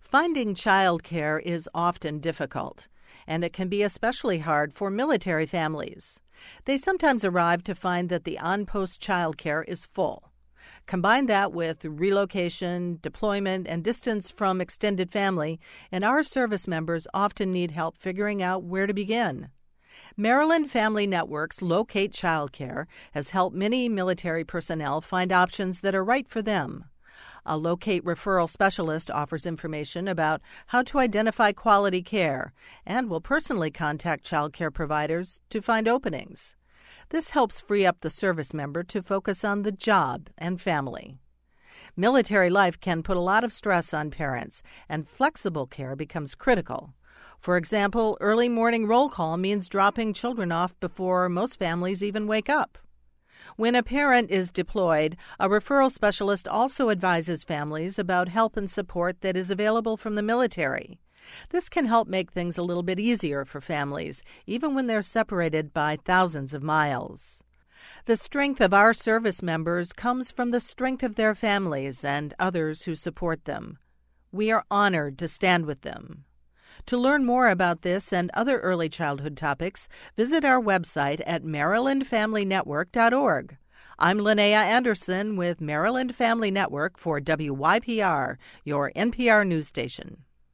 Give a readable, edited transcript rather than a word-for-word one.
Finding childcare is often difficult, and it can be especially hard for military families. They sometimes arrive to find that the on-post childcare is full. Combine that with relocation, deployment, and distance from extended family, and our service members often need help figuring out where to begin. Maryland Family Network's Locate Childcare has helped many military personnel find options that are right for them. A Locate referral specialist offers information about how to identify quality care and will personally contact child care providers to find openings. This helps free up the service member to focus on the job and family. Military life can put a lot of stress on parents, and flexible care becomes critical. For example, early morning roll call means dropping children off before most families even wake up. When a parent is deployed, a referral specialist also advises families about help and support that is available from the military. This can help make things a little bit easier for families, even when they're separated by thousands of miles. The strength of our service members comes from the strength of their families and others who support them. We are honored to stand with them. To learn more about this and other early childhood topics, visit our website at marylandfamilynetwork.org. I'm Linnea Anderson with Maryland Family Network for WYPR, your NPR news station.